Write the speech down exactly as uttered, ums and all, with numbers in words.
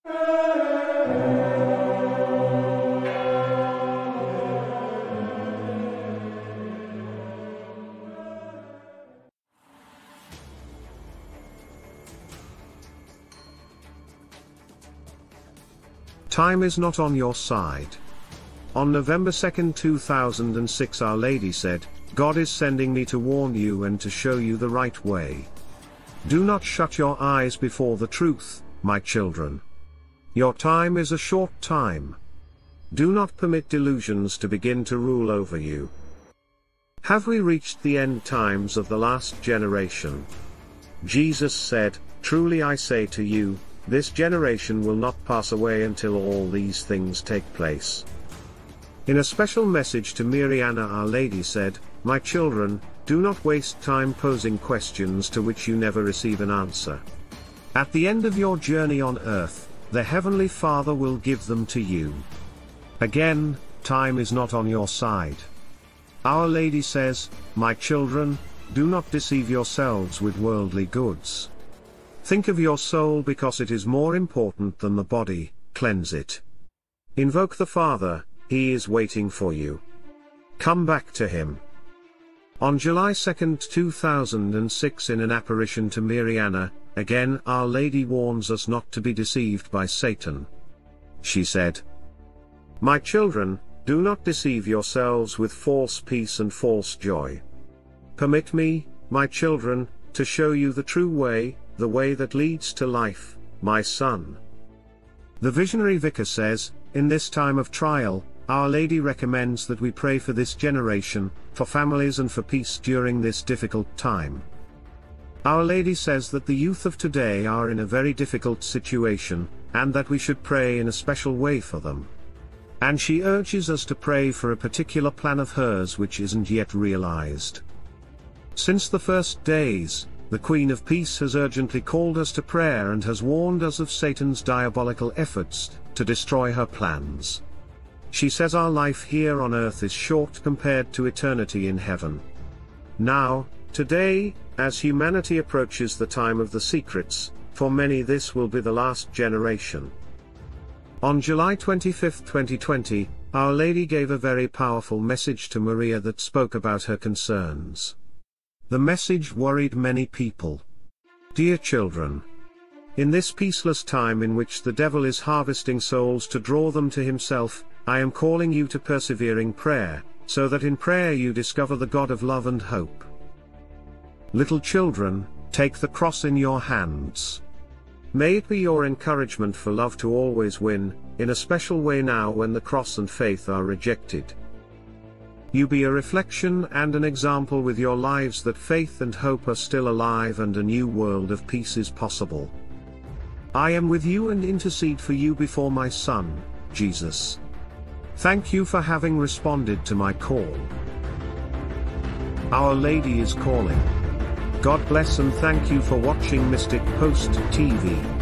Time is not on your side. On November second two thousand six, Our Lady said, "God is sending me to warn you and to show you the right way. Do not shut your eyes before the truth, my children. Your time is a short time. Do not permit delusions to begin to rule over you." Have we reached the end times of the last generation? Jesus said, "Truly I say to you, this generation will not pass away until all these things take place." In a special message to Mariana, Our Lady said, "My children, do not waste time posing questions to which you never receive an answer. At the end of your journey on earth, the Heavenly Father will give them to you." Again, time is not on your side. Our Lady says, "My children, do not deceive yourselves with worldly goods. Think of your soul, because it is more important than the body. Cleanse it. Invoke the Father, He is waiting for you. Come back to Him." On July second two thousand six, in an apparition to Mariana, again Our Lady warns us not to be deceived by Satan. She said, "My children, do not deceive yourselves with false peace and false joy. Permit me, my children, to show you the true way, the way that leads to life, my son." The visionary vicar says, in this time of trial, Our Lady recommends that we pray for this generation, for families and for peace during this difficult time. Our Lady says that the youth of today are in a very difficult situation, and that we should pray in a special way for them. And she urges us to pray for a particular plan of hers which isn't yet realized. Since the first days, the Queen of Peace has urgently called us to prayer and has warned us of Satan's diabolical efforts to destroy her plans. She says our life here on earth is short compared to eternity in heaven. Now, today, as humanity approaches the time of the secrets, for many this will be the last generation. On July twenty-fifth twenty twenty, Our Lady gave a very powerful message to Maria that spoke about her concerns. The message worried many people. Dear children, in this peaceless time in which the devil is harvesting souls to draw them to himself, I am calling you to persevering prayer, so that in prayer you discover the God of love and hope. Little children, take the cross in your hands. May it be your encouragement for love to always win, in a special way now when the cross and faith are rejected. You be a reflection and an example with your lives that faith and hope are still alive and a new world of peace is possible. I am with you and intercede for you before my Son, Jesus. Thank you for having responded to my call. Our Lady is calling. God bless and thank you for watching Mystic Post T V.